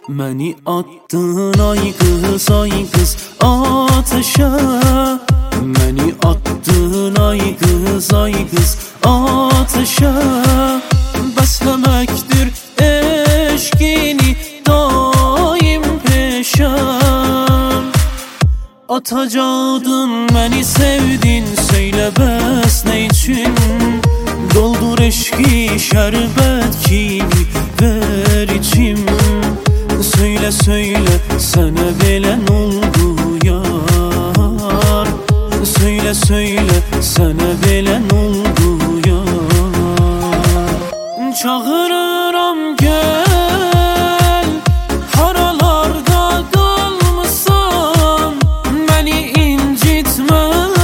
Məni attın ay qız ateşe. Məni attın ay qız ateşe. Bəsləməkdir eşqini daim peşəm. Atacaqdın məni sevdin, söylə bəs nə üçün? Doldur eşqi şərbət kimi ver içim. Söyle söyle sana belə oldu yar. Söyle söyle sana belə oldu yar. Çağırıram gel, haralarda qalmısan, məni incitmə.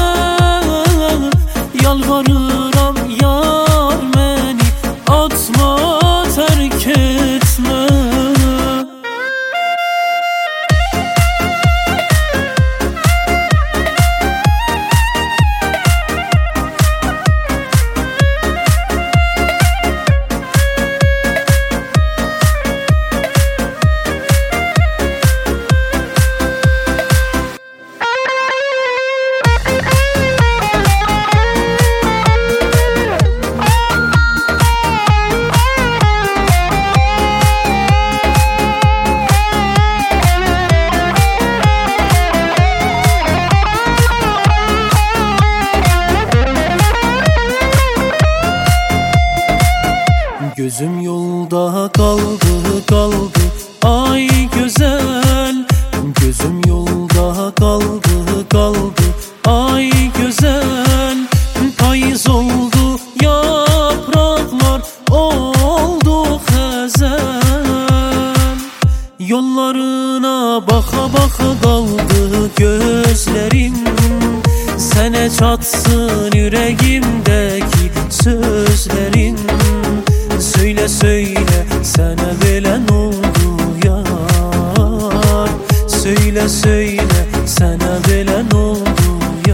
Yalvarıram yar, məni atma, tərk etmə. Gözüm yolda kaldı ay güzel. Gözüm yolda kaldı ay güzel. Payız oldu yapraklar, oldu xəzəl. Yollarına baka kaldı gözlerim. Sənə çatsın yüreğimdeki sözlerin. Söyle söyle sana belə oldu yar. Söyle söyle sana belə oldu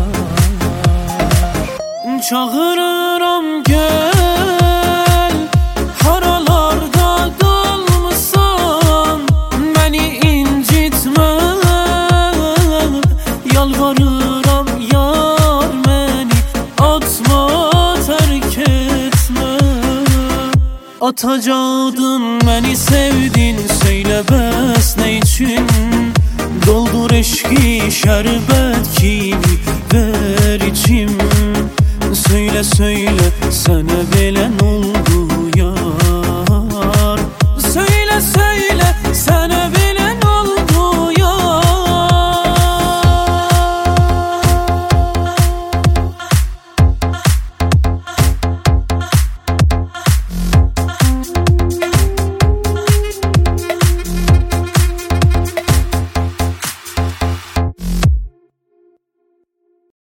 yar. Çağırıram gel, haralarda qalmısan, məni incitmə. Yalvarıram yar, məni atma, tərk etmə. Atacaqdın məni sevdin, söylə bəs nə üçün? Doldur eşqi şərbət kimi ver içim. Söylə söylə sənə belə oldu yar. Söylə söylə